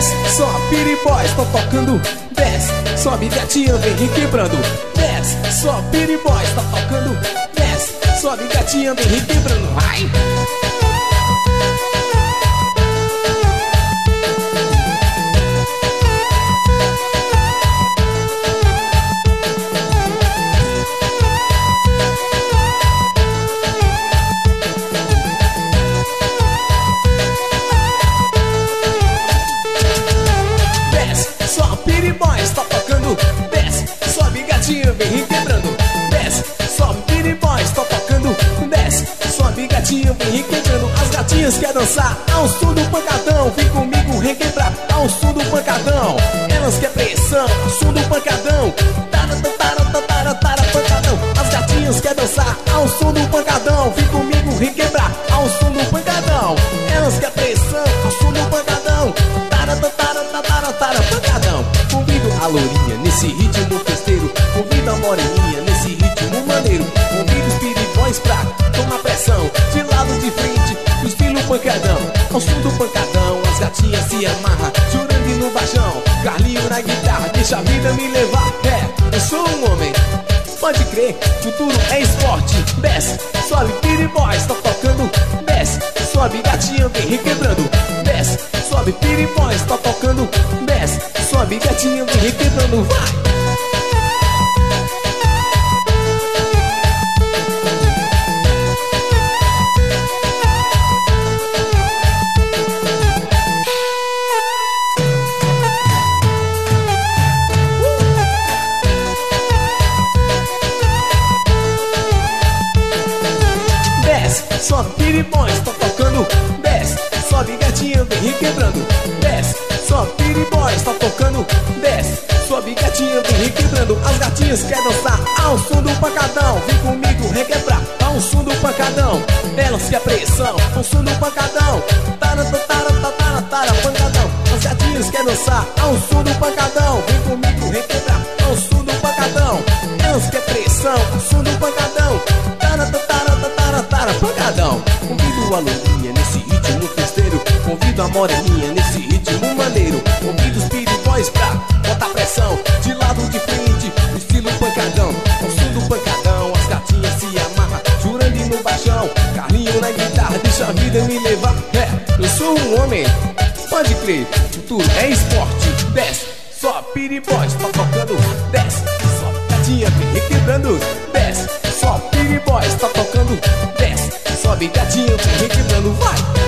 Desce, sobe, piriboys, tô tocando. Desce, sobe, gatinha, vem requebrando. Desce, sobe, piriboys, tá tocando. Desce, sobe, gatinha, vem requebrando. Vai! Vem requebrando, desce, sobe, piriboys, tô tocando. Desce, sobe, gatinha, vem requebrando. As gatinhas querem dançar ao som do pancadão. Vem comigo requebrar ao som do pancadão. Elas querem pressão ao som do pancadão. Pancadão. As gatinhas querem dançar ao som do pancadão. Vem comigo requebrar ao som do pancadão. Elas querem pressão ao som do pancadão. Pancadão. Convido a lourinha nesse ritmo festeiro. Convido a moreninha nesse ritmo maneiro. Convido os piriboys pra tomar pressão. De lado de frente, no estilo pancadão. Ao som do pancadão, as gatinhas se amarram. Jurando no baixão, Carlinho na guitarra. Deixa a vida me levar, eu sou um homem. Pode crer, futuro é esporte. Desce, sobe, piriboys, tá tocando. Desce, sobe, gatinha, vem requebrando. Desce, sobe, piriboys, tá tocando. Desce, sobe, gatinha, vem requebrando. Vai! Sobe, piriboys, tô tocando. Desce, sobe, gatinha, vem requebrando. Desce, sobe, piriboys, tá tocando. Desce, sobe, gatinha, vem requebrando. As gatinhas querem dançar ao som do pancadão. Vem comigo requebrar ao som do pancadão. Elas querem pressão ao som do pancadão. Pancadão. As gatinhas querem dançar ao som do pancadão. Vem comigo requebrar ao som do pancadão. Elas querem pressão ao som do pancadão. Pancadão. Convido a lourinha nesse ritmo festeiro. Convido a moreninha nesse ritmo maneiro. Convido os piriboys pra botar pressão. De lado de frente, no estilo pancadão. Ao som do pancadão, as gatinhas se amarram. Jurando no baixão, Carlinho na guitarra. Deixa a vida me levar, eu sou um homem. Pode crer, futuro é esporte. Desce, sobe, piriboys, tá tocando. Desce, sobe, gatinha, vem requebrando. Desce, sobe, piriboys, tá tocando. Desce, sobe, gatinha, vem requebrando. Vai!